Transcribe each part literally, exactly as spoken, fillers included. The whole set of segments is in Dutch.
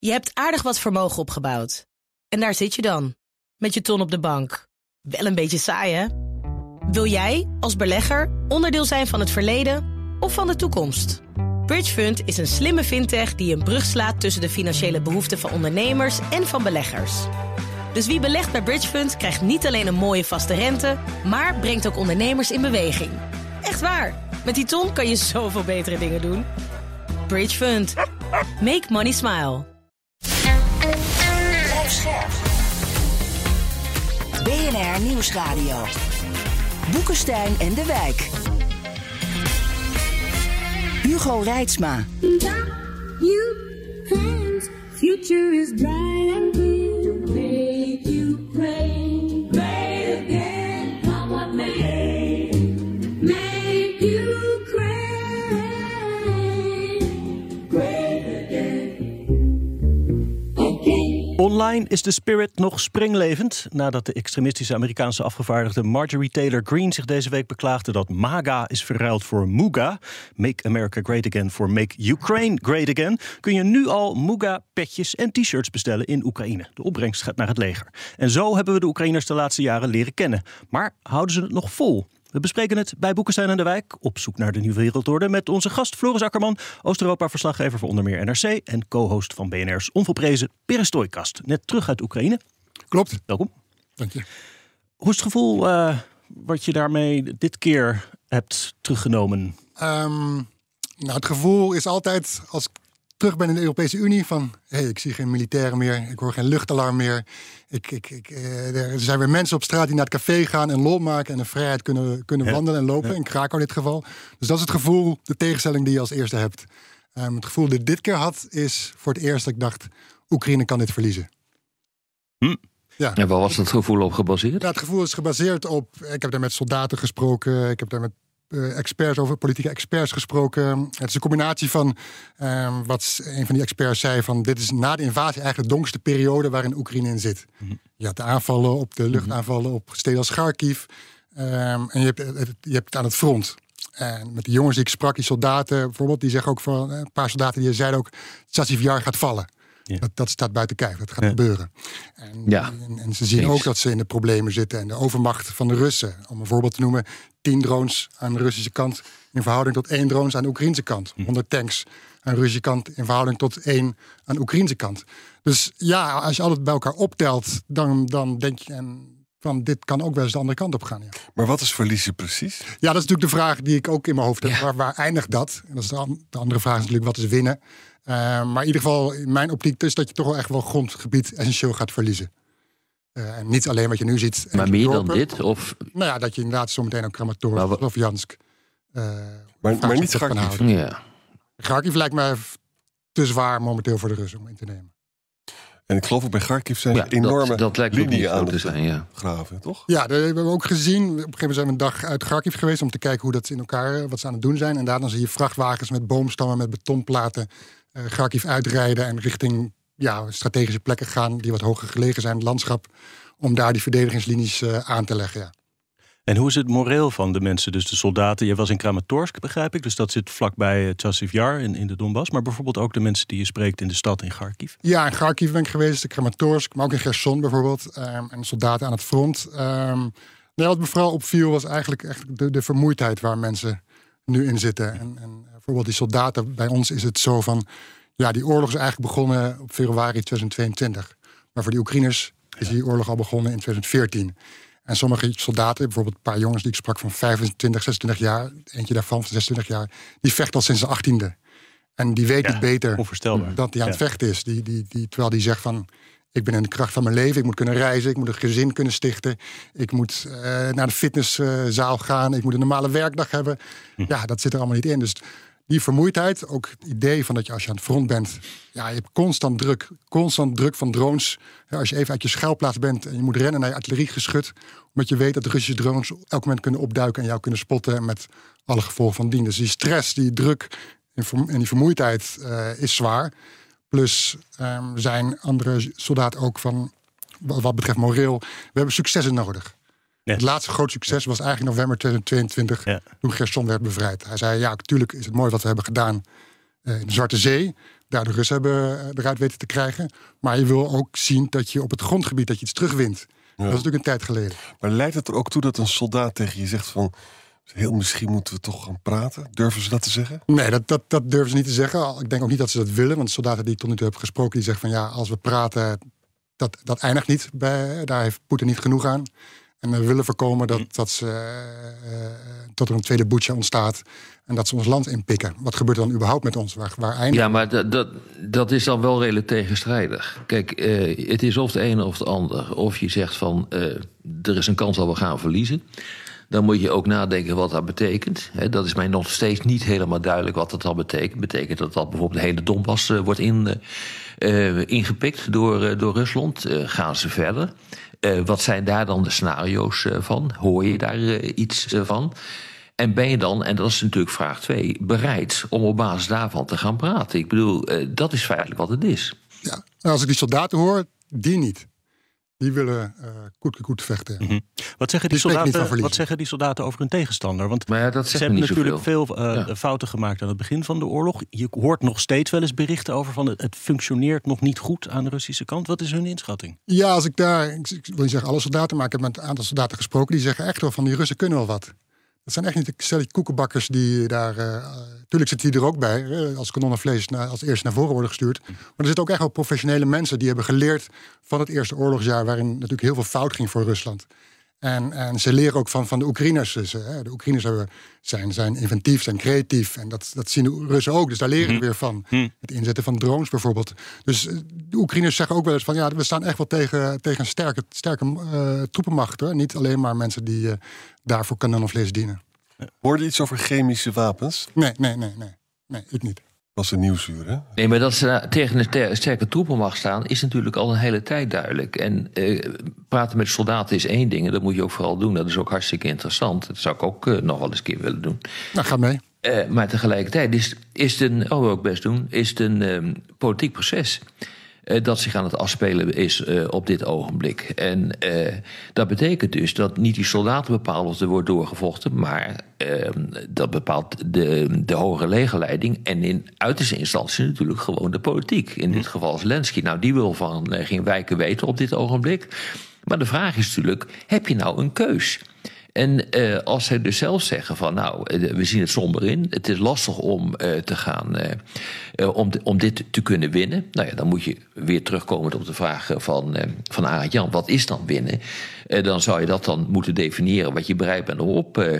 Je hebt aardig wat vermogen opgebouwd. En daar zit je dan, met je ton op de bank. Wel een beetje saai, hè? Wil jij, als belegger, onderdeel zijn van het verleden of van de toekomst? Bridgefund is een slimme fintech die een brug slaat tussen de financiële behoeften van ondernemers en van beleggers. Dus wie belegt bij Bridgefund krijgt niet alleen een mooie vaste rente, maar brengt ook ondernemers in beweging. Echt waar, met die ton kan je zoveel betere dingen doen. Bridgefund. Make money smile. Blijf scherp. B N R Nieuwsradio. Boekenstein en de Wijk. Hugo Reitsma. Future is bright and clear. Make Ukraine great again. Come what may. Make Ukraine great again. Again. Online is de spirit nog springlevend nadat de extremistische Amerikaanse afgevaardigde Marjorie Taylor Greene zich deze week beklaagde dat MAGA is verruild voor MUGA. Make America Great Again voor Make Ukraine Great Again. Kun je nu al MUGA-petjes en t-shirts bestellen in Oekraïne. De opbrengst gaat naar het leger. En zo hebben we de Oekraïners de laatste jaren leren kennen. Maar houden ze het nog vol? We bespreken het bij Boekenstein en de Wijk, op zoek naar de nieuwe wereldorde, met onze gast Floris Akkerman, Oost-Europa-verslaggever voor onder meer N R C en co-host van B N R's onvolprezen Perestroikast. Net terug uit Oekraïne. Klopt. Welkom. Dank je. Hoe is het gevoel uh, wat je daarmee dit keer hebt teruggenomen? Um, nou, het gevoel is altijd, als ik terug ben in de Europese Unie, van hé, hey, ik zie geen militairen meer, ik hoor geen luchtalarm meer. Ik, ik, ik, er zijn weer mensen op straat die naar het café gaan en lol maken en in vrijheid kunnen, kunnen ja. wandelen en lopen. Ja. In Krakau in dit geval. Dus dat is het gevoel, de tegenstelling die je als eerste hebt. Um, het gevoel dat ik dit keer had, is voor het eerst dat ik dacht, Oekraïne kan dit verliezen. Hm. Ja. En waar was het gevoel op gebaseerd? Ja, het gevoel is gebaseerd op, ik heb daar met soldaten gesproken, ik heb daar met Uh, experts over politieke experts gesproken. Het is een combinatie van uh, wat een van die experts zei, van dit is na de invasie eigenlijk de donkerste periode waarin Oekraïne in zit. Mm-hmm. Je had de aanvallen op de luchtaanvallen op steden als Kharkiv. Um, en je hebt, het, je hebt het aan het front. En met de jongens die ik sprak, die soldaten bijvoorbeeld, die zeggen ook van een paar soldaten die zeiden ook, Chasiv Yar gaat vallen. Ja. Dat, dat staat buiten kijf, dat gaat ja. gebeuren. En, ja. en, en ze zien Thanks. ook dat ze in de problemen zitten. En de overmacht van de Russen. Om een voorbeeld te noemen, tien drones aan de Russische kant in verhouding tot één drones aan de Oekraïnse kant. honderd tanks aan de Russische kant in verhouding tot één aan de Oekraïnse kant. Dus ja, als je alles bij elkaar optelt, dan, dan denk je en van dit kan ook wel eens de andere kant op gaan. Ja. Maar wat is verliezen precies? Ja, dat is natuurlijk de vraag die ik ook in mijn hoofd heb. Ja. Waar, waar eindigt dat? En dat is de, de andere vraag is natuurlijk, wat is winnen? Uh, maar in ieder geval, in mijn optiek, is dat je toch wel echt wel grondgebied essentieel gaat verliezen. Uh, en niet alleen wat je nu ziet. Maar meer dorpen. dan dit? Of? Nou ja, dat je inderdaad zometeen ook Kramatorsk of Slovjansk. Uh, maar, maar niet Kharkiv. Ja. Kharkiv lijkt mij te zwaar momenteel voor de Russen om in te nemen. En ik geloof ook bij Kharkiv zijn ja, enorme dat, dat lijkt linieën aan te zijn, ja. graven, toch? Ja, dat hebben we ook gezien. Op een gegeven moment zijn we een dag uit Kharkiv geweest om te kijken hoe dat in elkaar, wat ze aan het doen zijn. En daarna zie je vrachtwagens met boomstammen, met betonplaten uh, Kharkiv uitrijden en richting ja, strategische plekken gaan die wat hoger gelegen zijn in het landschap, om daar die verdedigingslinies uh, aan te leggen. Ja. En hoe is het moreel van de mensen, dus de soldaten? Je was in Kramatorsk, begrijp ik, dus dat zit vlakbij Chasiv Yar in, in de Donbass. Maar bijvoorbeeld ook de mensen die je spreekt in de stad in Kharkiv? Ja, in Kharkiv ben ik geweest, in Kramatorsk, maar ook in Gerson bijvoorbeeld. Um, en soldaten aan het front. Um, nee, wat me vooral opviel was eigenlijk echt de, de vermoeidheid waar mensen nu in zitten. En, en bijvoorbeeld die soldaten, bij ons is het zo van, ja, die oorlog is eigenlijk begonnen op februari tweeduizend tweeëntwintig. Maar voor die Oekraïners is die oorlog al begonnen in tweeduizend veertien. En sommige soldaten, bijvoorbeeld een paar jongens die ik sprak van vijfentwintig, zesentwintig jaar, eentje daarvan van zesentwintig jaar, die vecht al sinds de achttiende. En die weet ja, het beter dat hij aan het ja. vechten is. Die, die, die, terwijl die zegt van, ik ben in de kracht van mijn leven, ik moet kunnen reizen, ik moet een gezin kunnen stichten, ik moet uh, naar de fitnesszaal gaan, ik moet een normale werkdag hebben. Hm. Ja, dat zit er allemaal niet in. Dus die vermoeidheid, ook het idee van dat je als je aan het front bent, ja, je hebt constant druk, constant druk van drones. Ja, als je even uit je schuilplaats bent en je moet rennen naar je artilleriegeschut, omdat je weet dat de Russische drones op elk moment kunnen opduiken en jou kunnen spotten met alle gevolgen van dien. Dus die stress, die druk en die vermoeidheid uh, is zwaar. Plus um, zijn andere soldaten ook van, wat betreft moreel, we hebben successen nodig. Ja. Het laatste groot succes was eigenlijk november tweeduizend tweeëntwintig, ja. toen Gerson werd bevrijd. Hij zei, ja, natuurlijk is het mooi wat we hebben gedaan uh, in de Zwarte Zee. daar de Russen hebben eruit weten te krijgen. Maar je wil ook zien dat je op het grondgebied dat je iets terugwint. Ja. Dat is natuurlijk een tijd geleden. Maar leidt het er ook toe dat een soldaat tegen je zegt van... heel misschien moeten we toch gaan praten? Durven ze dat te zeggen? Nee, dat, dat, dat durven ze niet te zeggen. Ik denk ook niet dat ze dat willen. Want de soldaten die ik tot nu toe heb gesproken... die zeggen van ja, als we praten, dat, dat eindigt niet. Bij, daar heeft Poetin niet genoeg aan. En we willen voorkomen dat, dat, ze, uh, dat er een tweede Butsja ontstaat... en dat ze ons land inpikken. Wat gebeurt er dan überhaupt met ons? Waar, waar eindigt... Ja, maar dat, dat, dat is dan wel redelijk tegenstrijdig. Kijk, uh, het is of het ene of het ander. Of je zegt van, uh, er is een kans dat we gaan verliezen. Dan moet je ook nadenken wat dat betekent. He, dat is mij nog steeds niet helemaal duidelijk wat dat dan betekent. Betekent dat dat bijvoorbeeld de hele Donbass uh, wordt in, uh, ingepikt door, uh, door Rusland? Uh, gaan ze verder? Uh, wat zijn daar dan de scenario's uh, van? Hoor je daar uh, iets uh, van? En ben je dan, en dat is natuurlijk vraag twee... bereid om op basis daarvan te gaan praten? Ik bedoel, uh, dat is feitelijk wat het is. Ja, als ik die soldaten hoor, die niet. Die willen uh, koet koet vechten. Mm-hmm. Wat, zeggen die soldaten, wat zeggen die soldaten over hun tegenstander? Want maar ja, dat ze hebben natuurlijk zoveel. veel uh, ja. fouten gemaakt aan het begin van de oorlog. Je hoort nog steeds wel eens berichten over van het, het functioneert nog niet goed aan de Russische kant. Wat is hun inschatting? Ja, als ik daar, ik wil niet zeggen alle soldaten, maar ik heb met een aantal soldaten gesproken die zeggen echt wel van die Russen kunnen wel wat. Dat zijn echt niet de stelletje koekenbakkers die daar... Uh, tuurlijk zitten die er ook bij, uh, als kanonnenvlees na, als eerste naar voren worden gestuurd. Maar er zitten ook echt wel professionele mensen die hebben geleerd van het eerste oorlogsjaar, waarin natuurlijk heel veel fout ging voor Rusland. En, en ze leren ook van, van de Oekraïners. Dus, uh, de Oekraïners hebben, zijn, zijn inventief, zijn creatief. En dat, dat zien de Russen ook. Dus daar leren we weer van. Hmm. Het inzetten van drones bijvoorbeeld. Dus uh, de Oekraïners zeggen ook wel eens van... ja, we staan echt wel tegen, tegen een sterke, sterke uh, troepenmacht. Hoor. Niet alleen maar mensen die uh, daarvoor kanonnenvlees dienen. Hoorde je iets over chemische wapens? Nee, nee, nee, nee. Nee, ik niet. Dat was een nieuwsuur, hè? Nee, maar dat ze tegen een ter- sterke troepenmacht staan... is natuurlijk al een hele tijd duidelijk. En uh, praten met soldaten is één ding... en dat moet je ook vooral doen. Dat is ook hartstikke interessant. Dat zou ik ook uh, nog wel eens een keer willen doen. Nou, ga mee. Uh, maar tegelijkertijd is, is het een... oh, wil ik best doen... is het een um, politiek proces... Uh, dat zich aan het afspelen is uh, op dit ogenblik. En uh, dat betekent dus dat niet die soldaten bepalen of er wordt doorgevochten... maar uh, dat bepaalt de, de hogere legerleiding... en in uiterste instantie natuurlijk gewoon de politiek. In dit geval Zelensky. Nou, die wil van uh, geen wijken weten op dit ogenblik. Maar de vraag is natuurlijk, heb je nou een keus? En uh, als zij dus zelf zeggen van nou, uh, we zien het somber in. Het is lastig om uh, te gaan, uh, uh, om, om dit te kunnen winnen. Nou ja, dan moet je weer terugkomen op de vraag van, uh, van Arend Jan. Wat is dan winnen? Uh, dan zou je dat dan moeten definiëren wat je bereid bent om op uh,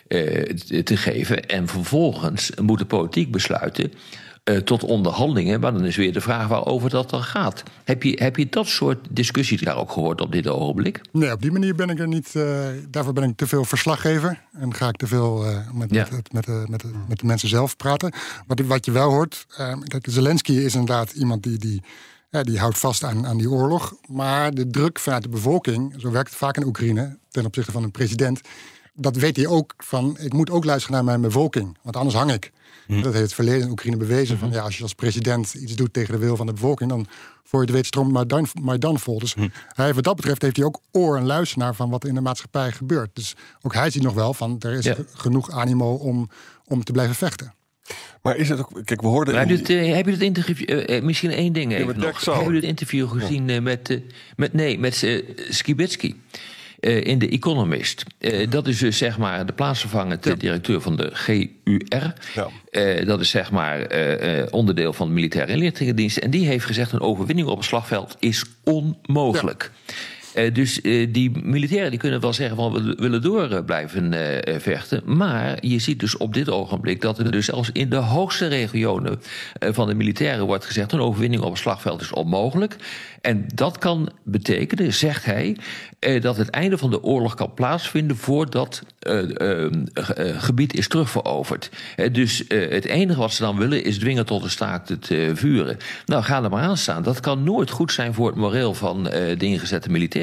uh, te geven. En vervolgens moet de politiek besluiten... Uh, tot onderhandelingen, maar dan is weer de vraag waarover dat dan gaat. Heb je, heb je dat soort discussies daar ook gehoord op dit ogenblik? Nee, op die manier ben ik er niet... Uh, daarvoor ben ik te veel verslaggever. En ga ik te veel uh, met, ja. met, met, met, met, met de mensen zelf praten. Wat, wat je wel hoort... Uh, kijk, Zelensky is inderdaad iemand die... die Ja, die houdt vast aan, aan die oorlog. Maar de druk vanuit de bevolking... zo werkt het vaak in Oekraïne... ten opzichte van een president... dat weet hij ook van... ik moet ook luisteren naar mijn bevolking. Want anders hang ik. Hmm. Dat heeft het verleden in Oekraïne bewezen. Van, ja, als je als president iets doet tegen de wil van de bevolking... dan voor je het weet stroomt Maidan, Maidan vol. Dus hmm. hij, wat dat betreft heeft hij ook oor en luister naar... van wat in de maatschappij gebeurt. Dus ook hij ziet nog wel van... er is ja. genoeg animo om, om te blijven vechten. Maar is het ook... Kijk, we hoorden... Heb je het, uh, heb je het interview... Uh, misschien één ding even ja, nog. Heb je het interview gezien uh, met, uh, met... Nee, met uh, Skibitsky. Uh, in The Economist. Uh, dat is dus zeg maar de plaatsvervangend ja. directeur van de G U R. Ja. Uh, dat is zeg maar uh, uh, onderdeel van de militaire inlichtingendienst. En die heeft gezegd: een overwinning op het slagveld is onmogelijk. Ja. Uh, dus uh, die militairen die kunnen wel zeggen van we willen door uh, blijven uh, vechten. Maar je ziet dus op dit ogenblik dat er dus zelfs in de hoogste regionen uh, van de militairen wordt gezegd: een overwinning op het slagveld is onmogelijk. En dat kan betekenen, zegt hij, uh, dat het einde van de oorlog kan plaatsvinden voordat uh, uh, uh, gebied is terugveroverd. Uh, dus uh, het enige wat ze dan willen is dwingen tot een staakt het uh, vuren. Nou, ga er maar aan staan. Dat kan nooit goed zijn voor het moreel van uh, de ingezette militairen.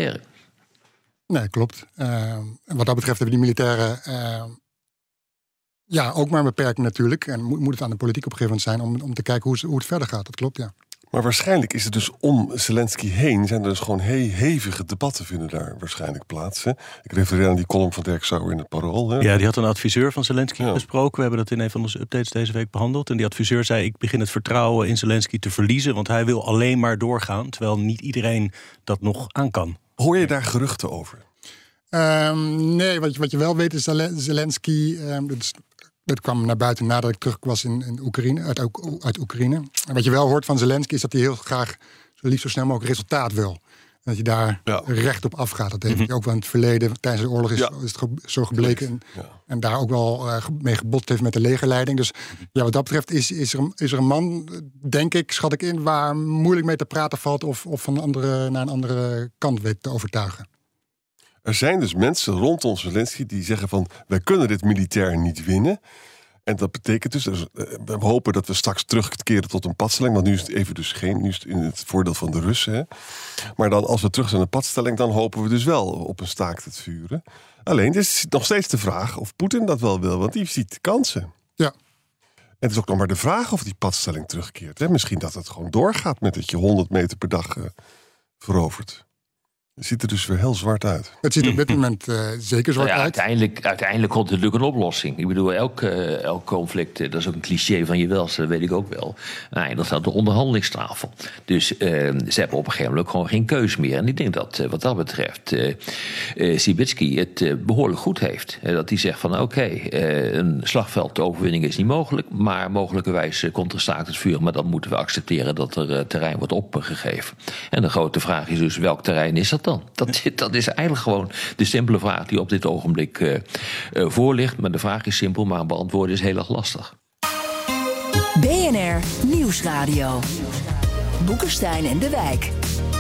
Nee, klopt. Uh, wat dat betreft hebben die militairen uh, ja, ook maar een beperking natuurlijk. En moet, moet het aan de politiek op een gegeven moment zijn om, om te kijken hoe, hoe het verder gaat. Dat klopt, ja. Maar waarschijnlijk is het dus om Zelensky heen... zijn er dus gewoon he- hevige debatten vinden daar waarschijnlijk plaats. Hè? Ik refereer aan die column van Dirk Sauer in het Parool. Hè? Ja, die had een adviseur van Zelensky Ja. besproken. We hebben dat in een van onze updates deze week behandeld. En die adviseur zei, ik begin het vertrouwen in Zelensky te verliezen... want hij wil alleen maar doorgaan, terwijl niet iedereen dat nog aan kan. Hoor je daar geruchten over? Um, nee, wat je, wat je wel weet is dat Zelensky... Um, dat, is, dat kwam naar buiten nadat ik terug was in, in Oekraïne, uit, uit Oekraïne. En wat je wel hoort van Zelensky is dat hij heel graag... zo liefst zo snel mogelijk resultaat wil. Dat je daar ja. recht op afgaat. Dat heeft hij mm-hmm. ook wel in het verleden, tijdens de oorlog is, ja. is het ge- zo gebleken. En, ja. en daar ook wel uh, mee gebotst heeft met de legerleiding. Dus ja, wat dat betreft is, is, er, is er een man, denk ik, schat ik in... waar moeilijk mee te praten valt of, of van een andere, naar een andere kant weet te overtuigen. Er zijn dus mensen rondom Zelensky die zeggen van... wij kunnen dit militair niet winnen. En dat betekent dus, dus we hopen dat we straks terugkeren tot een padstelling. Want nu is het even dus geen, nu is het in het voordeel van de Russen. Hè. Maar dan als we terug zijn naar een padstelling... dan hopen we dus wel op een staakt het vuren. Alleen, het is nog steeds de vraag of Poetin dat wel wil. Want die ziet kansen. Ja. En het is ook nog maar de vraag of die padstelling terugkeert. Hè. Misschien dat het gewoon doorgaat met dat je honderd meter per dag uh, verovert. Het ziet er dus weer heel zwart uit. Het ziet er op dit moment uh, zeker zwart nou ja, uit. Uiteindelijk, uiteindelijk komt er natuurlijk een oplossing. Ik bedoel, elk, uh, elk conflict, dat is ook een cliché van je welste, dat weet ik ook wel. Nou, dat staat de onderhandelingstafel. Dus uh, ze hebben op een gegeven moment gewoon geen keus meer. En ik denk dat uh, wat dat betreft uh, uh, Sibitsky het uh, behoorlijk goed heeft. Uh, dat hij zegt van oké, okay, uh, een slagveldoverwinning is niet mogelijk. Maar mogelijkerwijs uh, komt er staakt het vuur. Maar dan moeten we accepteren dat er uh, terrein wordt opgegeven. En de grote vraag is dus, welk terrein is dat dan? Dat, dat is eigenlijk gewoon de simpele vraag die op dit ogenblik uh, uh, voor ligt. Maar de vraag is simpel, maar beantwoorden is heel erg lastig. B N R Nieuwsradio. Boekenstein en de Wijk.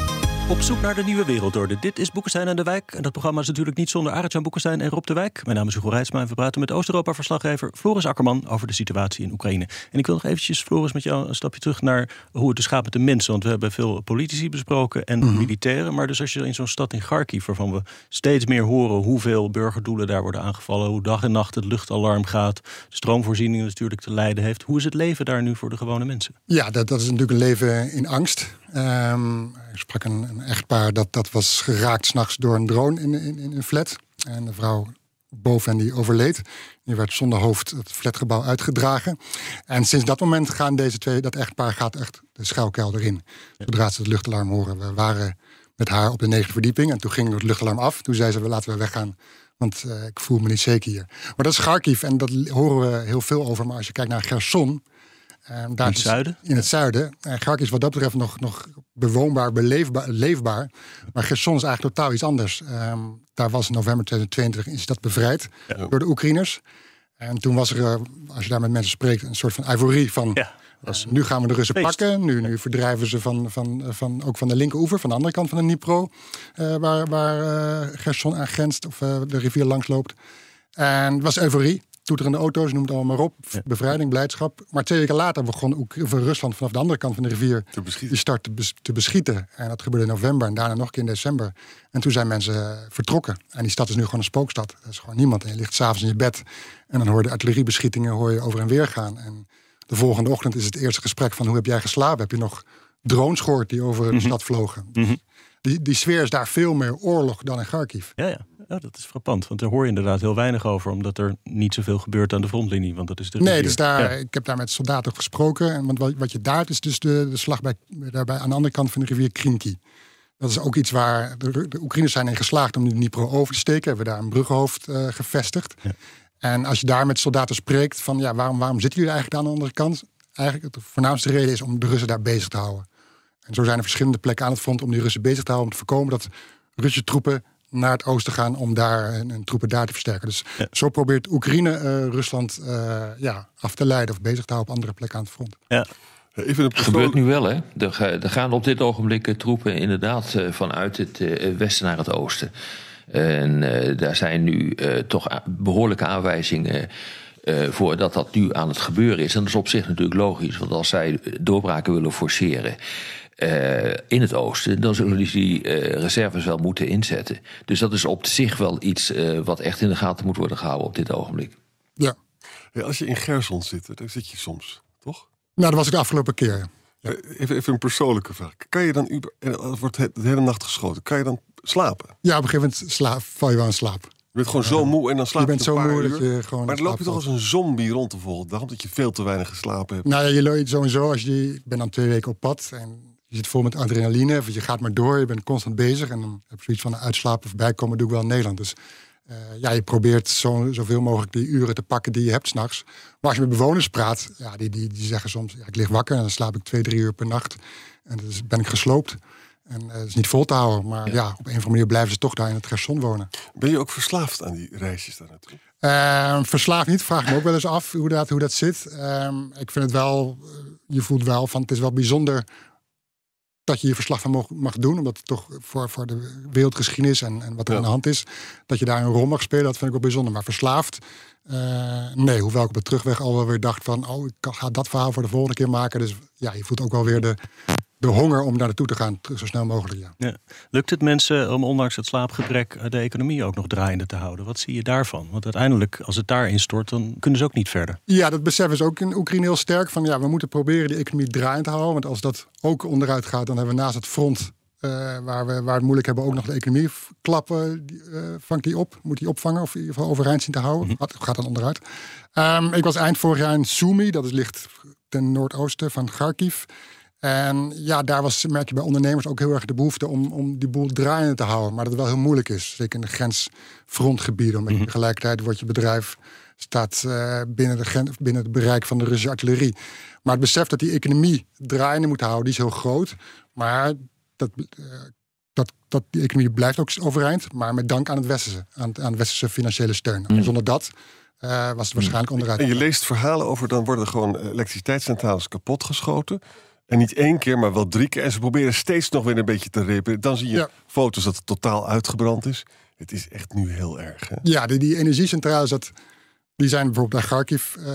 Op zoek naar de nieuwe wereldorde. Dit is Boekenstein en de Wijk. En dat programma is natuurlijk niet zonder Arend-Jan Boekenstein en Rob de Wijk. Mijn naam is Hugo Reitsma en we praten met Oost-Europa-verslaggever Floris Akkerman over de situatie in Oekraïne. En ik wil nog eventjes, Floris, met jou een stapje terug naar hoe het dus gaat met de mensen. Want we hebben veel politici besproken en mm-hmm. militairen. Maar dus als je in zo'n stad in Kharkiv, waarvan we steeds meer horen hoeveel burgerdoelen daar worden aangevallen, hoe dag en nacht het luchtalarm gaat, de stroomvoorziening natuurlijk te lijden heeft. Hoe is het leven daar nu voor de gewone mensen? Ja, dat, dat is natuurlijk een leven in angst. Um, ik sprak een, een echtpaar dat, dat was geraakt 's nachts door een drone in, in, in een flat. En de vrouw boven hen die overleed. Die werd zonder hoofd het flatgebouw uitgedragen. En sinds dat moment gaan deze twee, dat echtpaar gaat echt de schuilkelder in. Zodra ze het luchtalarm horen. We waren met haar op de negende verdieping en toen ging het luchtalarm af. Toen zei ze, laten we weggaan, want uh, ik voel me niet zeker hier. Maar dat is Kharkiv en dat horen we heel veel over. Maar als je kijkt naar Gerson, Uh, daar in het zuiden? In het zuiden. Uh, Kharkiv is wat dat betreft nog, nog bewoonbaar, beleefbaar, leefbaar. Maar Gerson is eigenlijk totaal iets anders. Um, daar was in november tweeduizend tweeëntwintig is dat bevrijd ja. door de Oekraïners. En toen was er, uh, als je daar met mensen spreekt, een soort van euforie van... Ja, uh, nu gaan we de Russen feest. pakken. Nu, nu verdrijven ze van, van, van, ook van de linkeroever, van de andere kant van de Dnipro, uh, waar, waar uh, Gerson aan grenst of uh, de rivier langs loopt. En het was euforie. Toeterende auto's, noem het allemaal maar op. Ja. Bevrijding, blijdschap. Maar twee weken later begon ook Rusland vanaf de andere kant van de rivier die start te, bes- te beschieten. En dat gebeurde in november en daarna nog een keer in december. En toen zijn mensen vertrokken. En die stad is nu gewoon een spookstad. Er is gewoon niemand. En je ligt s'avonds in je bed en dan hoor je de artilleriebeschietingen hoor je over en weer gaan. En de volgende ochtend is het eerste gesprek van hoe heb jij geslapen? Heb je nog drones gehoord die over mm-hmm. de stad vlogen? Mm-hmm. Die, die sfeer is daar veel meer oorlog dan in Kharkiv. Ja, ja. Ja, dat is frappant, want daar hoor je inderdaad heel weinig over, omdat er niet zoveel gebeurt aan de frontlinie. Want dat is de nee, dus daar, ja. ik heb daar met soldaten gesproken. En want wat, wat je daar is dus de, de slag bij, daarbij aan de andere kant van de rivier Krinky. Dat is ook iets waar de, de Oekraïners zijn in geslaagd om de Dnipro over te steken. Hebben daar een bruggenhoofd uh, gevestigd. Ja. En als je daar met soldaten spreekt van ja, waarom, waarom zitten jullie eigenlijk aan de andere kant? Eigenlijk de voornaamste reden is om de Russen daar bezig te houden. En zo zijn er verschillende plekken aan het front om die Russen bezig te houden, om te voorkomen dat Russische troepen naar het oosten gaan om daar een, een troepen daar te versterken. Dus ja. zo probeert Oekraïne uh, Rusland uh, ja, af te leiden of bezig te houden op andere plekken aan het front. Ja. Even het gebeurt nu wel, hè? Er, er gaan op dit ogenblik uh, troepen inderdaad uh, vanuit het uh, westen naar het oosten. En uh, daar zijn nu uh, toch behoorlijke aanwijzingen Uh, voor dat dat nu aan het gebeuren is. En dat is op zich natuurlijk logisch, want als zij doorbraken willen forceren uh, in het oosten, dan zullen die die uh, reserves wel moeten inzetten. Dus dat is op zich wel iets uh, wat echt in de gaten moet worden gehouden op dit ogenblik. Ja. Ja, als je in Gerson zit, daar zit je soms, toch? Nou, dat was ik de afgelopen keer. Ja. Even, even een persoonlijke vraag. Kan je dan, uber- er wordt de hele nacht geschoten, kan je dan slapen? Ja, op een gegeven moment slaap, val je wel in slaap. Je bent gewoon zo moe en dan slaap Je je, bent een zo paar moe uur. dat je gewoon Maar in dan loop je slaap toch als een zombie rond de volgende dag, omdat je veel te weinig geslapen hebt. Nou ja, je loopt sowieso als je... Ik ben dan twee weken op pad en je zit vol met adrenaline. Of je gaat maar door, je bent constant bezig. En dan heb je zoiets van uitslapen of bijkomen doe ik wel in Nederland. Dus uh, ja, je probeert zo, zoveel mogelijk die uren te pakken die je hebt s'nachts. Maar als je met bewoners praat, ja, die, die, die zeggen soms... Ja, ik lig wakker en dan slaap ik twee, drie uur per nacht. En dan ben ik gesloopt. En uh, dat is niet vol te houden. Maar ja. ja, op een of andere manier blijven ze toch daar in het Gerson wonen. Ben je ook verslaafd aan die reisjes daar naartoe? Uh, verslaafd niet, vraag me ook wel eens af hoe dat, hoe dat zit. Um, ik vind het wel, uh, je voelt wel van het is wel bijzonder dat je hier verslag van mag, mag doen. Omdat het toch voor, voor de wereldgeschiedenis en, en wat er ja. aan de hand is, dat je daar een rol mag spelen, dat vind ik wel bijzonder. Maar verslaafd, uh, nee, hoewel ik op de terugweg al wel weer dacht van, oh, ik ga dat verhaal voor de volgende keer maken. Dus ja, je voelt ook wel weer de, de honger om daar naartoe te gaan, zo snel mogelijk. Ja. Ja. Lukt het mensen om ondanks het slaapgebrek de economie ook nog draaiende te houden? Wat zie je daarvan? Want uiteindelijk, als het daar instort, dan kunnen ze ook niet verder. Ja, dat besef is ook in Oekraïne heel sterk. Van ja, we moeten proberen die economie draaiend te houden. Want als dat ook onderuit gaat, dan hebben we naast het front uh, waar we waar het moeilijk hebben ook nog de economie klappen. Uh, vangt die op? Moet die opvangen of in ieder geval overeind zien te houden? Mm-hmm. Gaat, gaat dan onderuit? Um, ik was eind vorig jaar in Sumy. Dat is, ligt ten noordoosten van Kharkiv. En ja, daar was, merk je bij ondernemers ook heel erg de behoefte om, om die boel draaiende te houden. Maar dat het wel heel moeilijk is. Zeker in de grensfrontgebieden. Omdat mm-hmm. tegelijkertijd wordt je bedrijf staat uh, binnen, de grens, binnen het bereik van de Russische artillerie. Maar het besef dat die economie draaiende moet houden, die is heel groot. Maar dat, uh, dat, dat die economie blijft ook overeind. Maar met dank aan het westerse, aan, aan het westerse financiële steun. Mm. Zonder dat uh, was het waarschijnlijk onderuit. En je leest verhalen over, dan worden gewoon elektriciteitscentrales kapotgeschoten. En niet één keer, maar wel drie keer. En ze proberen steeds nog weer een beetje te repareren. Dan zie je ja. foto's dat het totaal uitgebrand is. Het is echt nu heel erg. Hè? Ja, die, die energiecentrales, dat, die zijn bijvoorbeeld bij Kharkiv. Uh,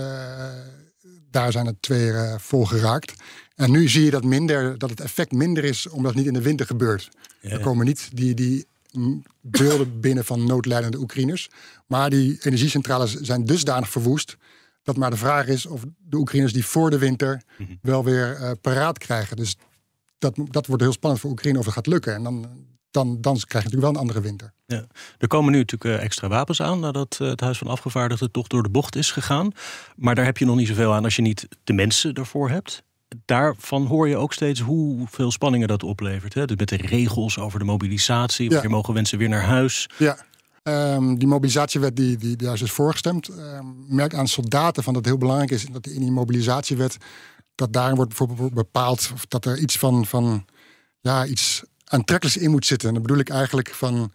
daar zijn er twee uh, vol geraakt. En nu zie je dat, minder, dat het effect minder is, omdat het niet in de winter gebeurt. Ja. Er komen niet die, die beelden binnen van noodlijdende Oekraïners. Maar die energiecentrales zijn dusdanig verwoest dat maar de vraag is of de Oekraïners die voor de winter mm-hmm. wel weer uh, paraat krijgen. Dus dat, dat wordt heel spannend voor Oekraïne of het gaat lukken. En dan, dan, dan krijg je natuurlijk wel een andere winter. Ja. Er komen nu natuurlijk uh, extra wapens aan nadat uh, het Huis van Afgevaardigden toch door de bocht is gegaan. Maar daar heb je nog niet zoveel aan als je niet de mensen ervoor hebt. Daarvan hoor je ook steeds hoeveel spanningen dat oplevert. Hè? Dus met de regels over de mobilisatie. Wanneer ja. mogen mensen weer naar huis? Ja. Um, die mobilisatiewet die, die, die daar is voorgestemd. Um, merk aan soldaten van dat het heel belangrijk is dat in die mobilisatiewet dat daarin wordt bijvoorbeeld bepaald of dat er iets van, van ja, iets aantrekkelijks in moet zitten. En dan bedoel ik eigenlijk van.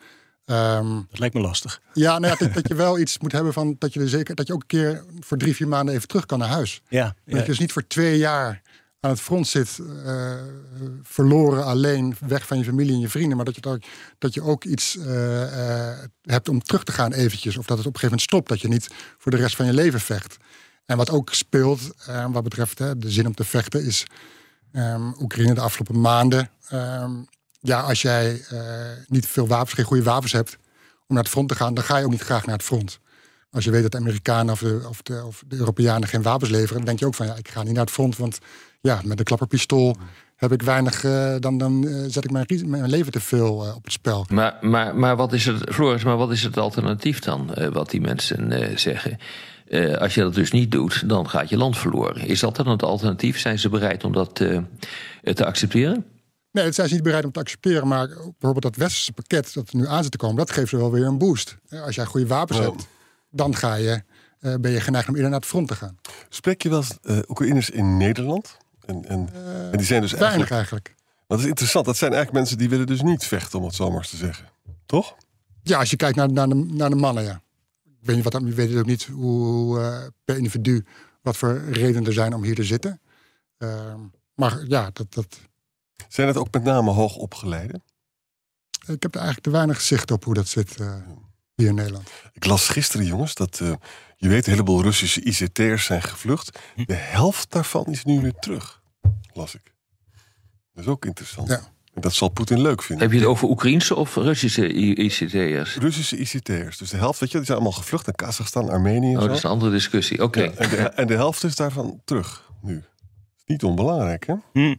Um, dat lijkt me lastig. Ja, nou ja dat, dat je wel iets moet hebben van dat je er zeker dat je ook een keer voor drie, vier maanden even terug kan naar huis. Ja, ja. Dat je dus niet voor twee jaar aan het front zit, uh, verloren, alleen, weg van je familie en je vrienden. Maar dat je, ook, dat je ook iets uh, uh, hebt om terug te gaan eventjes. Of dat het op een gegeven moment stopt. Dat je niet voor de rest van je leven vecht. En wat ook speelt, uh, wat betreft hè, de zin om te vechten, is um, Oekraïne de afgelopen maanden. Um, ja, als jij uh, niet veel wapens, geen goede wapens hebt om naar het front te gaan, dan ga je ook niet graag naar het front. Als je weet dat de Amerikanen of de, of de, of de Europeanen geen wapens leveren, dan denk je ook van ja, ik ga niet naar het front, want ja, met een klapperpistool heb ik weinig, uh, dan, dan uh, zet ik mijn, mijn leven te veel uh, op het spel. Maar, maar, maar wat is het, Floris, maar wat is het alternatief dan, uh, wat die mensen uh, zeggen? Uh, als je dat dus niet doet, dan gaat je land verloren. Is dat dan het alternatief? Zijn ze bereid om dat uh, te accepteren? Nee, dat zijn ze niet bereid om te accepteren. Maar bijvoorbeeld dat westerse pakket dat er nu aan zit te komen, dat geeft er wel weer een boost. Als jij goede wapens oh. hebt, dan ga je, uh, ben je geneigd om eerder naar het front te gaan. Spreek je wel eens uh, Oekraïners in Nederland? En, en, uh, en die zijn dus weinig eigenlijk... eigenlijk. Dat is interessant. Dat zijn eigenlijk mensen die willen dus niet vechten, om het zo maar eens te zeggen. Toch? Ja, als je kijkt naar, naar, de, naar de mannen, ja. Ik weet, niet wat, ik weet ook niet hoe uh, per individu wat voor redenen er zijn om hier te zitten. Uh, maar ja, dat, dat... Zijn het ook met name hoogopgeleiden? Ik heb er eigenlijk te weinig zicht op hoe dat zit uh, hier in Nederland. Ik las gisteren, jongens, dat uh, je weet, een heleboel Russische I C T'ers zijn gevlucht. De helft daarvan is nu weer terug, las ik. Dat is ook interessant. Ja. En dat zal Poetin leuk vinden. Heb je het over Oekraïense of Russische I C T'ers? Russische I C T'ers. Dus de helft, weet je, die zijn allemaal gevlucht naar Kazachstan, Armenië en oh, zo. dat is een andere discussie. Oké. Okay. Ja, en, en de helft is daarvan terug nu. is niet onbelangrijk, hè? Hm.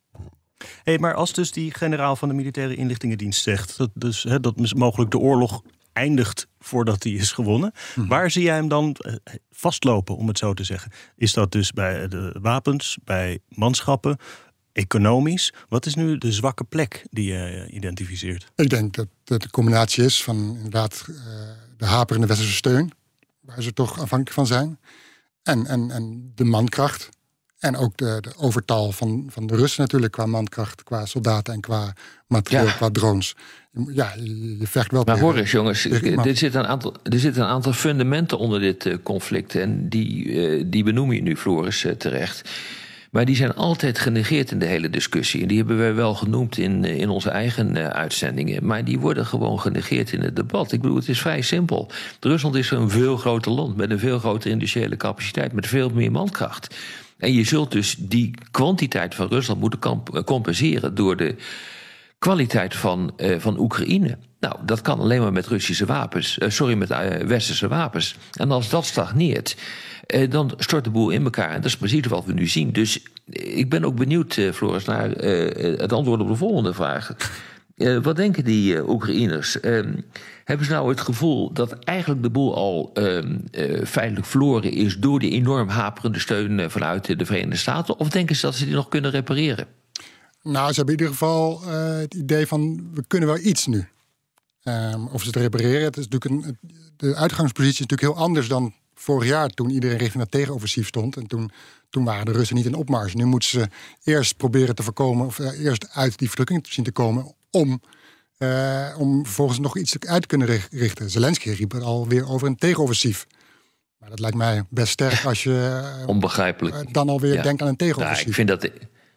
Hey, maar als dus die generaal van de militaire inlichtingendienst zegt dat, dus, hè, dat mogelijk de oorlog eindigt voordat die is gewonnen, hm. waar zie jij hem dan vastlopen, om het zo te zeggen? Is dat dus bij de wapens, bij manschappen, economisch? Wat is nu de zwakke plek die je identificeert? Ik denk dat het een combinatie is van inderdaad uh, de haperende westerse steun, waar ze toch afhankelijk van zijn, en, en, en de mankracht. En ook de, de overtal van, van de Russen natuurlijk, qua mankracht, qua soldaten en qua materieel, ja. qua drones. Ja, je, je vecht wel. Maar tegen, hoor eens, jongens, tegen, dit zit een aantal, er zitten een aantal fundamenten onder dit uh, conflict. En die, uh, die benoem je nu, Floris, uh, terecht. Maar die zijn altijd genegeerd in de hele discussie. En die hebben wij wel genoemd in, in onze eigen uh, uitzendingen. Maar die worden gewoon genegeerd in het debat. Ik bedoel, het is vrij simpel. Rusland is een veel groter land met een veel grotere industriële capaciteit, met veel meer mankracht. En je zult dus die kwantiteit van Rusland moeten kamp- compenseren door de kwaliteit van, uh, van Oekraïne. Nou, dat kan alleen maar met Russische wapens. Uh, sorry, met uh, westerse wapens. En als dat stagneert, uh, dan stort de boel in elkaar. En dat is precies wat we nu zien. Dus ik ben ook benieuwd, uh, Floris, naar uh, het antwoord op de volgende vraag. Uh, wat denken die uh, Oekraïners? Uh, hebben ze nou het gevoel dat eigenlijk de boel al uh, uh, feitelijk verloren is door die enorm haperende steun uh, vanuit de Verenigde Staten? Of denken ze dat ze die nog kunnen repareren? Nou, ze hebben in ieder geval uh, het idee van we kunnen wel iets nu. Um, of ze het repareren. Het is natuurlijk een, de uitgangspositie is natuurlijk heel anders dan vorig jaar, toen iedereen richting dat tegenoffensief stond. En toen, toen waren de Russen niet in opmars. Nu moeten ze eerst proberen te voorkomen, of uh, eerst uit die verdrukking zien te komen, om, uh, om vervolgens nog iets uit te kunnen richten. Zelensky riep er alweer over een tegenoffensief. Maar dat lijkt mij best sterk als je uh, onbegrijpelijk. Uh, dan alweer ja. denkt aan een tegenoffensief. Nou, ik vind dat...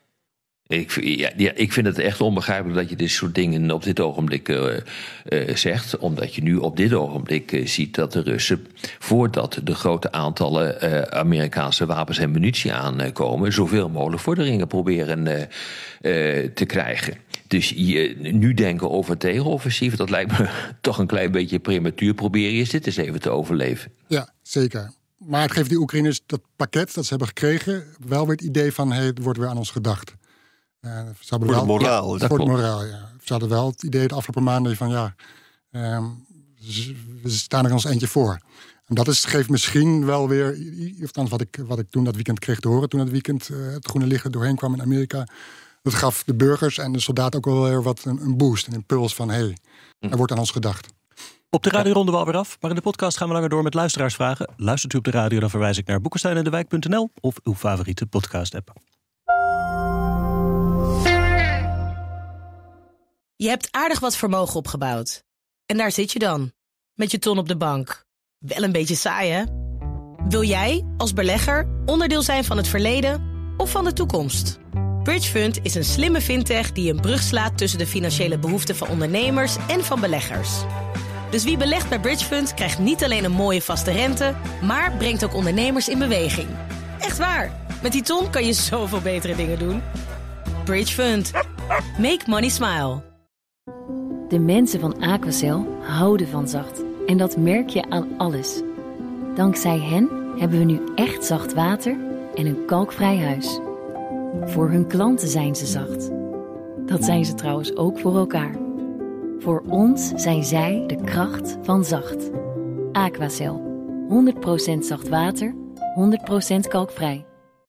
Ik, ja, ja, ik vind het echt onbegrijpelijk dat je dit soort dingen op dit ogenblik uh, uh, zegt. Omdat je nu op dit ogenblik uh, ziet dat de Russen, voordat de grote aantallen uh, Amerikaanse wapens en munitie aankomen, zoveel mogelijk vorderingen proberen uh, uh, te krijgen. Dus je, nu denken over tegenoffensief, dat lijkt me toch een klein beetje prematuur. Probeer je eens dit eens even te overleven. Ja, zeker. Maar het geeft die Oekraïners dat pakket dat ze hebben gekregen wel weer het idee van, hey, het wordt weer aan ons gedacht. Uh, voor de wel, moraal. Ja, voor het moraal, ja. Ze hadden wel het idee de afgelopen maanden van ja, um, we staan er ons eentje voor. En dat is, geeft misschien wel weer, of wat ik, wat ik toen dat weekend kreeg te horen, toen dat weekend uh, het groene licht er doorheen kwam in Amerika. Dat gaf de burgers en de soldaten ook wel weer wat een, een boost, een impuls van hé, hey, er wordt aan ons gedacht. Op de radio ronden we alweer af, maar in de podcast gaan we langer door met luisteraarsvragen. Luistert u op de radio, dan verwijs ik naar boekenstein en de wijk punt n l of uw favoriete podcast-app. Je hebt aardig wat vermogen opgebouwd. En daar zit je dan, met je ton op de bank. Wel een beetje saai, hè? Wil jij, als belegger, onderdeel zijn van het verleden of van de toekomst? Bridgefund is een slimme fintech die een brug slaat tussen de financiële behoeften van ondernemers en van beleggers. Dus wie belegt bij Bridgefund krijgt niet alleen een mooie vaste rente, maar brengt ook ondernemers in beweging. Echt waar, met die ton kan je zoveel betere dingen doen. Bridgefund. Make money smile. De mensen van Aquacel houden van zacht. En dat merk je aan alles. Dankzij hen hebben we nu echt zacht water en een kalkvrij huis. Voor hun klanten zijn ze zacht. Dat zijn ze trouwens ook voor elkaar. Voor ons zijn zij de kracht van zacht. Aquacel. honderd procent zacht water, honderd procent kalkvrij.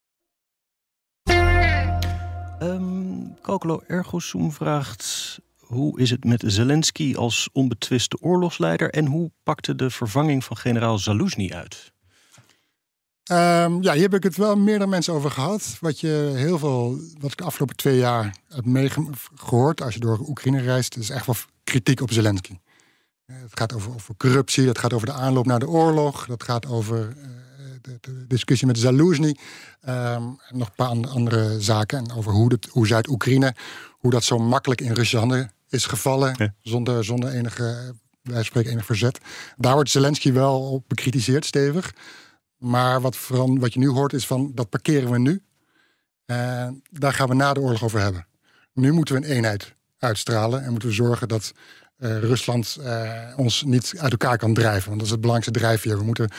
Um, Kokolo Ergosum vraagt, hoe is het met Zelensky als onbetwiste oorlogsleider en hoe pakte de vervanging van generaal Zaluzhny uit? Um, ja, hier heb ik het wel meerdere mensen over gehad. Wat je heel veel, wat ik de afgelopen twee jaar heb meegehoord als je door Oekraïne reist, is echt wel kritiek op Zelensky. Uh, het gaat over, over corruptie, dat gaat over de aanloop naar de oorlog, dat gaat over uh, de, de discussie met Zaluzhny, um, en nog een paar andere zaken. En over hoe, het, hoe Zuid-Oekraïne, hoe dat zo makkelijk in Russische handen is gevallen, ja. zonder, zonder enige, wij spreken enig verzet. Daar wordt Zelensky wel op bekritiseerd, stevig. Maar wat, vooral, wat je nu hoort is van, dat parkeren we nu. Uh, daar gaan we na de oorlog over hebben. Nu moeten we een eenheid uitstralen en moeten we zorgen dat uh, Rusland uh, ons niet uit elkaar kan drijven. Want dat is het belangrijkste drijfveer. We moeten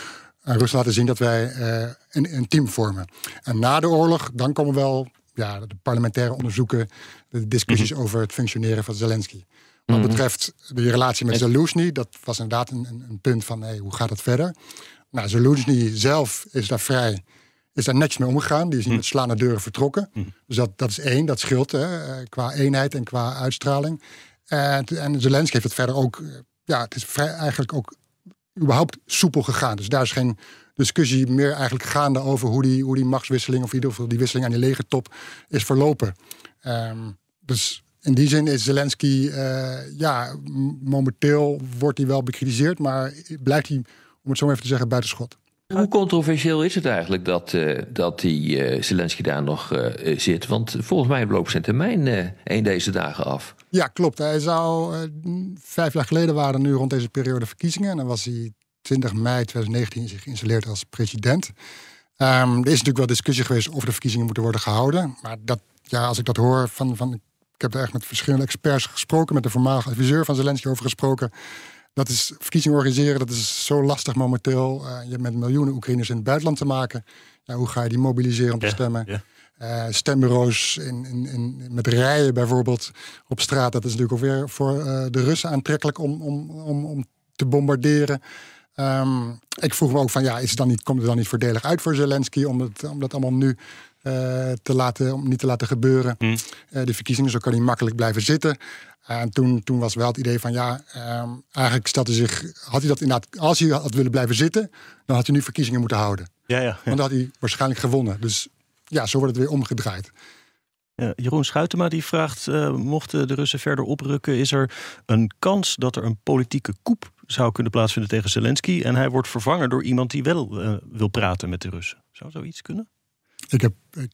aan Rusland laten zien dat wij uh, een, een team vormen. En na de oorlog, dan komen wel ja, de parlementaire onderzoeken, de discussies mm-hmm. over het functioneren van Zelensky. Wat mm-hmm. betreft de relatie met Zelensky, dat was inderdaad een, een, een punt van hey, hoe gaat het verder? Nou, Zelensky zelf is daar vrij, is daar netjes mee omgegaan. Die is niet mm. met slaande deuren vertrokken. Mm. Dus dat, dat is één, dat scheelt hè, qua eenheid en qua uitstraling. En, en Zelensky heeft het verder ook, ja, het is vrij, eigenlijk ook überhaupt soepel gegaan. Dus daar is geen discussie meer eigenlijk gaande over hoe die, hoe die machtswisseling of in ieder geval die wisseling aan die legertop is verlopen. Um, dus in die zin is Zelensky, uh, ja, momenteel wordt hij wel bekritiseerd, maar blijft hij, om het zo even te zeggen, buitenschot. Hoe controversieel is het eigenlijk dat, uh, dat die uh, Zelensky daar nog uh, zit? Want volgens mij loopt zijn termijn uh, een deze dagen af. Ja, klopt. Hij zou uh, vijf jaar geleden waren nu rond deze periode verkiezingen. En dan was hij twintig mei twintig negentien zich geïnstalleerd als president. Um, er is natuurlijk wel discussie geweest of de verkiezingen moeten worden gehouden. Maar dat, ja, als ik dat hoor van, van ik heb er echt met verschillende experts gesproken, met de voormalige adviseur van Zelensky over gesproken. Dat is verkiezingen organiseren, dat is zo lastig momenteel. Uh, je hebt met miljoenen Oekraïners in het buitenland te maken. Ja, hoe ga je die mobiliseren om te ja, stemmen? Ja. Uh, stembureaus in, in, in, met rijen bijvoorbeeld op straat. Dat is natuurlijk ook weer voor uh, de Russen aantrekkelijk om, om, om, om te bombarderen. Um, ik vroeg me ook van, ja, is het dan niet, komt het dan niet voordelig uit voor Zelensky om, het, om dat allemaal nu uh, te laten, om niet te laten gebeuren? Hmm. Uh, de verkiezingen, zo kan hij makkelijk blijven zitten. En toen, toen was wel het idee van ja, um, eigenlijk stelde zich, had hij dat inderdaad, als hij had willen blijven zitten, dan had hij nu verkiezingen moeten houden. Ja, ja, ja. Want dan had hij waarschijnlijk gewonnen. Dus ja, zo wordt het weer omgedraaid. Ja, Jeroen Schuitema die vraagt, uh, mochten de Russen verder oprukken, is er een kans dat er een politieke coup zou kunnen plaatsvinden tegen Zelensky en hij wordt vervangen door iemand die wel uh, wil praten met de Russen? Zou zoiets kunnen? Ik heb, ik,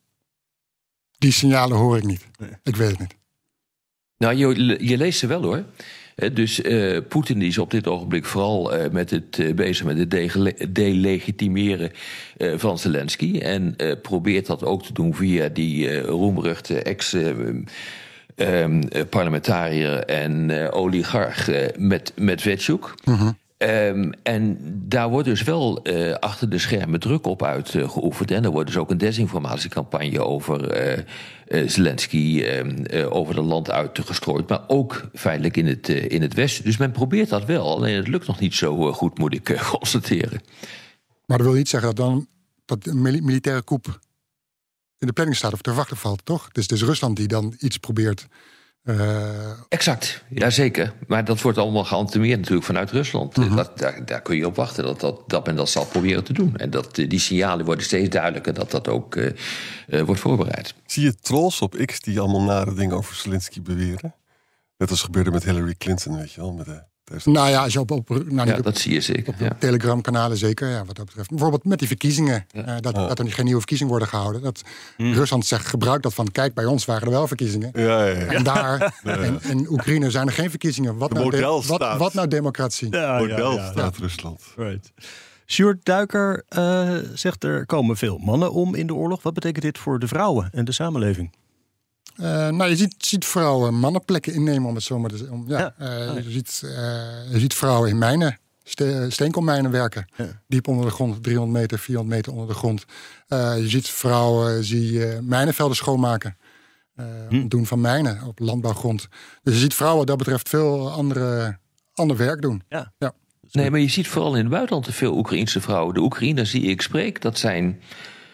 die signalen hoor ik niet. Nee. Ik weet het niet. Nou, je, je leest ze wel hoor. Dus uh, Poetin is op dit ogenblik vooral uh, met het uh, bezig met het de- delegitimeren uh, van Zelensky. En uh, probeert dat ook te doen via die uh, roemruchte ex-parlementariër uh, um, en uh, oligarch uh, met Medvedchuk. Uh-huh. Um, en daar wordt dus wel uh, achter de schermen druk op uitgeoefend. Uh, en er wordt dus ook een desinformatiecampagne over uh, uh, Zelensky uh, uh, over het land uitgestrooid. Maar ook feitelijk in het, uh, in het Westen. Dus men probeert dat wel. Alleen het lukt nog niet zo uh, goed, moet ik uh, constateren. Maar dat wil niet zeggen dat dan dat een militaire coup in de planning staat of te wachten valt, toch? Het is dus Rusland die dan iets probeert. Uh... Exact, jazeker. Maar dat wordt allemaal geantemeerd natuurlijk vanuit Rusland. Uh-huh. Dat, daar, daar kun je op wachten dat, dat, dat men dat zal proberen te doen. En dat, die signalen worden steeds duidelijker dat dat ook uh, uh, wordt voorbereid. Zie je trolls op X die allemaal nare dingen over Zelensky beweren? Net als gebeurde met Hillary Clinton, weet je wel. Met de, nou ja, als je op, op, nou, ja op, dat zie je zeker. Op ja. Telegramkanalen zeker, ja, wat dat betreft. Bijvoorbeeld met die verkiezingen. Ja. Uh, dat, ja. dat er geen nieuwe verkiezingen worden gehouden. Dat hmm. Rusland zegt, gebruikt dat van, kijk, bij ons waren er wel verkiezingen. Ja, ja, ja. En daar, ja. in, in Oekraïne zijn er geen verkiezingen. Wat, nou, de, wat, wat nou democratie? Ja, model ja, ja, staat ja. Rusland. Right. Sjoerd Duiker uh, zegt, er komen veel mannen om in de oorlog. Wat betekent dit voor de vrouwen en de samenleving? Uh, nou, je ziet, ziet vrouwen mannenplekken innemen, om het zo maar te zeggen. Ja, ja. Uh, je, ziet, uh, je ziet vrouwen in mijnen, ste- steenkoolmijnen werken. Ja. Diep onder de grond, driehonderd meter, vierhonderd meter onder de grond. Uh, je ziet vrouwen zie, uh, mijnenvelden schoonmaken. Uh, hm. Doen van mijnen op landbouwgrond. Dus je ziet vrouwen wat dat betreft veel andere, ander werk doen. Ja. Ja. Nee, maar je ziet vooral in het buitenland te veel Oekraïense vrouwen. De Oekraïners die ik spreek, dat zijn,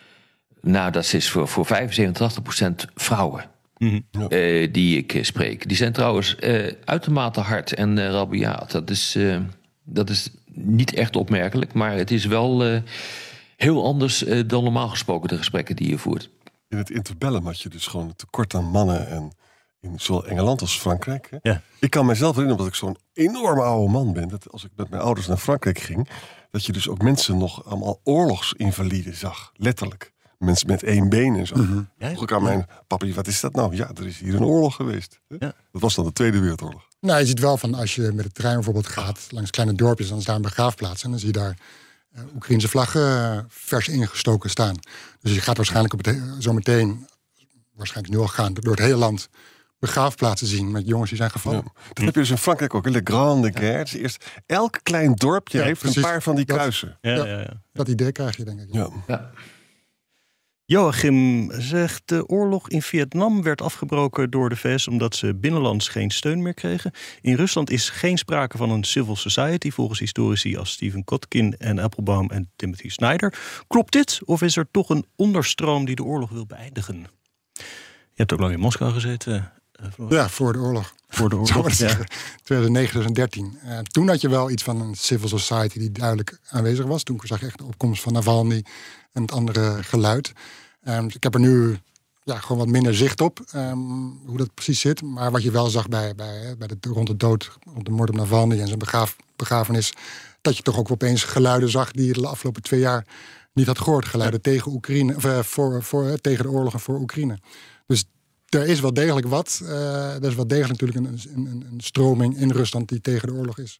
nou, dat is voor, voor vijfenzeventig, tachtig procent vrouwen. Mm-hmm. Ja. Uh, die ik spreek. Die zijn trouwens uh, uitermate hard en uh, rabiaat. Dat is, uh, dat is niet echt opmerkelijk, maar het is wel uh, heel anders uh, dan normaal gesproken de gesprekken die je voert. In het interbellum had je dus gewoon een tekort aan mannen en in zowel Engeland als Frankrijk. Hè? Ja. Ik kan mezelf herinneren dat ik zo'n enorme oude man ben. Dat als ik met mijn ouders naar Frankrijk ging, dat je dus ook mensen nog allemaal oorlogsinvaliden zag, letterlijk. Mensen met één been en zo. Mm-hmm. Ja, vroeg ik aan mijn papi, wat is dat nou? Ja, er is hier een oorlog geweest. Ja. Dat was dan de Tweede Wereldoorlog. Nou, je ziet wel van als je met de trein bijvoorbeeld gaat langs kleine dorpjes, dan is daar een begraafplaats en dan zie je daar uh, Oekraïnse vlaggen uh, vers ingestoken staan. Dus je gaat waarschijnlijk op het, zo meteen, waarschijnlijk nu al gaan, door het hele land begraafplaatsen zien met jongens die zijn gevallen. Ja. Dat heb je dus in Frankrijk ook, Le Grande Guerre. Het is eerst, elk klein dorpje Ja, heeft precies. een paar van die Dat- kruisen. Ja, Ja. ja, ja. Dat idee krijg je, denk ik. Ja. Ja. Joachim zegt, de oorlog in Vietnam werd afgebroken door de V S... omdat ze binnenlands geen steun meer kregen. In Rusland is geen sprake van een civil society... volgens historici als Stephen Kotkin en Applebaum en Timothy Snyder. Klopt dit? Of is er toch een onderstroom die de oorlog wil beëindigen? Je hebt ook lang in Moskou gezeten. uh, Floor. Ja, voor de oorlog. Voor de Zou oorlog. maar Ja. zeggen. tweeduizend negen, tweeduizend dertien. Uh, toen had je wel iets van een civil society die duidelijk aanwezig was. Toen zag je echt de opkomst van Navalny en het andere geluid. Um, ik heb er nu ja, gewoon wat minder zicht op um, hoe dat precies zit. Maar wat je wel zag bij, bij, bij de, rond de dood, rond de moord op Navalny en zijn begraaf, begrafenis, dat je toch ook opeens geluiden zag die je de afgelopen twee jaar niet had gehoord. Geluiden ja. tegen Oekraïne, of, uh, voor, voor, tegen de oorlog en voor Oekraïne. Dus er is wel degelijk wat. Uh, er is wel degelijk natuurlijk een, een, een stroming in Rusland die tegen de oorlog is.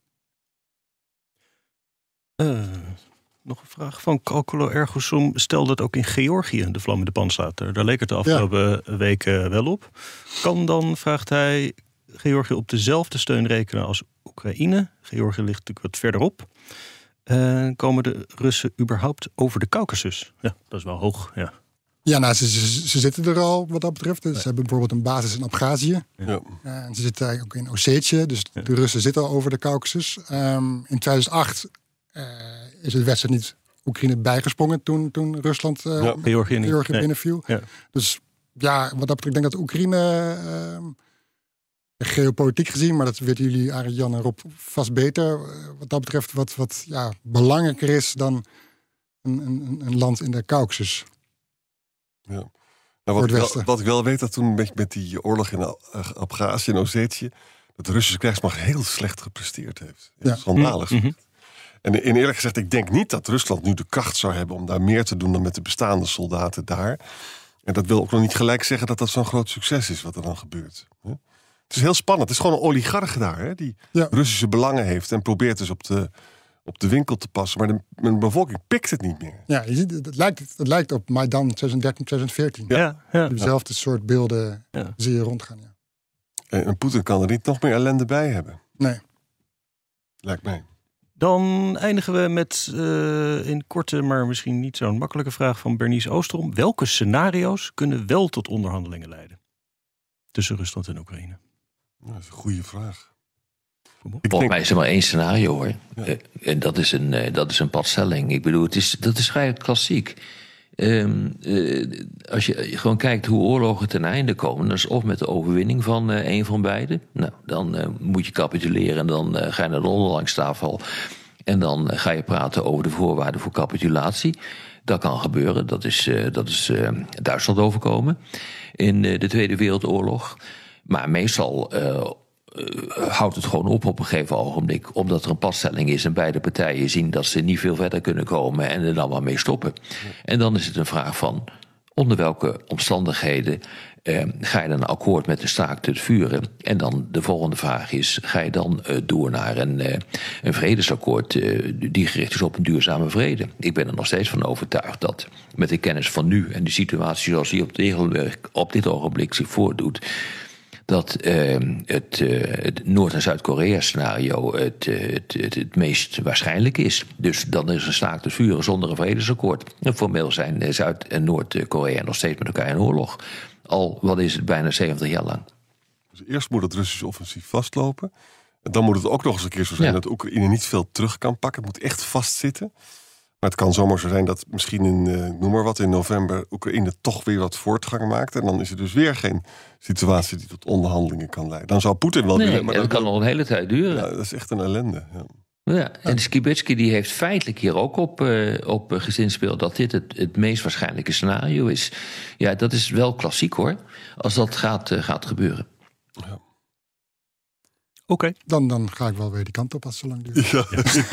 Uh, nog een vraag van Calculo Ergo Sum. Stel dat ook in Georgië de vlam in de pan staat. Daar leek het de afgelopen ja. weken wel op. Kan dan, vraagt hij, Georgië op dezelfde steun rekenen als Oekraïne? Georgië ligt natuurlijk wat verderop. Uh, komen de Russen überhaupt over de Caucasus? Ja, dat is wel hoog, ja. Ja, nou, ze, ze, ze zitten er al wat dat betreft. Ze hebben bijvoorbeeld een basis in Abhazie. Ja. Uh, en ze zitten ook in Ossetië. Dus ja. de Russen zitten al over de Caucasus. Um, in tweeduizend acht uh, is het Westen niet Oekraïne bijgesprongen toen, toen Rusland uh, ja. Georgië, Georgië nee. binnenviel. Ja. Dus ja, wat dat betreft, ik denk dat Oekraïne uh, geopolitiek gezien, maar dat weten jullie, Arend, Jan en Rob, vast beter. Uh, wat dat betreft wat, wat ja, belangrijker is dan een, een, een land in de Caucasus. Ja. Nou, wat, wel, wat ik wel weet, dat toen met, met die oorlog in Abhazie en Ossetië, dat de Russische krijgsmacht heel slecht gepresteerd heeft. Ja, schandalig. Mm-hmm. En, en eerlijk gezegd, ik denk niet dat Rusland nu de kracht zou hebben om daar meer te doen dan met de bestaande soldaten daar. En dat wil ook nog niet gelijk zeggen dat dat zo'n groot succes is wat er dan gebeurt. Het is heel spannend. Het is gewoon een oligarch daar, hè, die ja. Russische belangen heeft en probeert dus op de, op de winkel te passen. Maar de, de bevolking pikt het niet meer. Ja, je ziet, het, lijkt, het lijkt op Maidan twintig dertien, twintig veertien. Ja, ja. Dezelfde ja. soort beelden ja. zie je rondgaan. Ja. En, en Poetin kan er niet nog meer ellende bij hebben. Nee. Lijkt mij. Dan eindigen we met uh, een korte, maar misschien niet zo'n makkelijke vraag van Bernice Oostrom. Welke scenario's kunnen wel tot onderhandelingen leiden tussen Rusland en Oekraïne? Dat is een goede vraag. Volgens denk... mij is er maar één scenario, hoor. Ja. Uh, en dat is een, uh, dat is een padstelling. Ik bedoel, het is, dat is eigenlijk klassiek. Um, uh, als je gewoon kijkt hoe oorlogen ten einde komen, dat is of met de overwinning van uh, een van beiden. Nou, dan uh, moet je capituleren en dan uh, ga je naar de onderhandelingstafel. En dan uh, ga je praten over de voorwaarden voor capitulatie. Dat kan gebeuren. Dat is, uh, dat is uh, Duitsland overkomen in uh, de Tweede Wereldoorlog. Maar meestal uh, uh, houdt het gewoon op op een gegeven ogenblik, omdat er een padstelling is en beide partijen zien dat ze niet veel verder kunnen komen en er dan maar mee stoppen. Ja. En dan is het een vraag van onder welke omstandigheden uh, ga je dan een akkoord met de staakt het vuren. En dan de volgende vraag is, ga je dan uh, door naar een, uh, een vredesakkoord uh, die gericht is op een duurzame vrede. Ik ben er nog steeds van overtuigd dat met de kennis van nu en de situatie zoals die op dit, op dit ogenblik zich voordoet, dat uh, het, uh, het Noord- en Zuid-Korea-scenario het, uh, het, het, het meest waarschijnlijk is. Dus dan is een staakt het vuren zonder een vredesakkoord. En formeel zijn Zuid- en Noord-Korea nog steeds met elkaar in oorlog. Al, wat is het, bijna zeventig jaar lang. Dus eerst moet het Russische offensief vastlopen. En dan moet het ook nog eens een keer zo zijn ja. dat Oekraïne niet veel terug kan pakken. Het moet echt vastzitten. Maar het kan zomaar zo zijn dat misschien in, uh, noem maar wat, in november Oekraïne toch weer wat voortgang maakt. En dan is er dus weer geen situatie die tot onderhandelingen kan leiden. Dan zou Poetin wel nee, willen. Maar dat dat kan nog een hele tijd duren. Ja, dat is echt een ellende. Ja. Ja, en Skibitsky die heeft feitelijk hier ook op, uh, op gezinspeeld dat dit het, het meest waarschijnlijke scenario is. Ja, dat is wel klassiek, hoor, als dat gaat, uh, gaat gebeuren. Ja. Oké. Okay. Dan, dan ga ik wel weer die kant op als het zo lang duurt. Ja,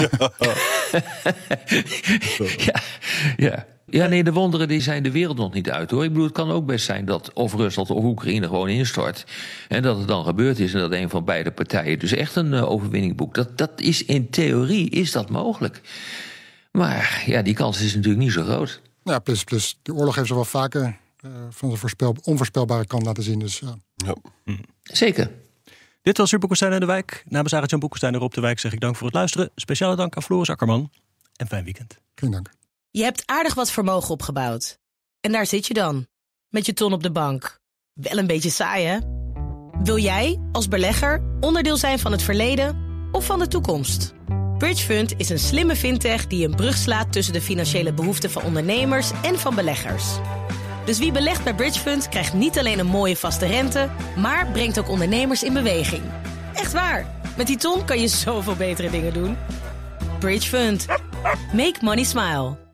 ja, ja. ja, nee, de wonderen die zijn de wereld nog niet uit, hoor. Ik bedoel, het kan ook best zijn dat of Rusland of Oekraïne gewoon instort. En dat het dan gebeurd is en dat een van beide partijen dus echt een uh, overwinning boekt. Dat, dat is in theorie is dat mogelijk. Maar ja, die kans is natuurlijk niet zo groot. Ja, plus, plus de oorlog heeft ze wel vaker uh, van zijn voorspel, onvoorspelbare kant laten zien. Dus ja. Ja. Zeker. Dit was Boekenstein en de Wijk. Namens Arend-Jan Boekenstein en Rob de Wijk zeg ik dank voor het luisteren. Speciale dank aan Floris Akkerman. En fijn weekend. Geen dank. Je hebt aardig wat vermogen opgebouwd. En daar zit je dan, met je ton op de bank. Wel een beetje saai, hè? Wil jij, als belegger, onderdeel zijn van het verleden of van de toekomst? Bridgefund is een slimme fintech die een brug slaat tussen de financiële behoeften van ondernemers en van beleggers. Dus wie belegt bij Bridgefund krijgt niet alleen een mooie vaste rente, maar brengt ook ondernemers in beweging. Echt waar, met die ton kan je zoveel betere dingen doen. Bridgefund. Make money smile.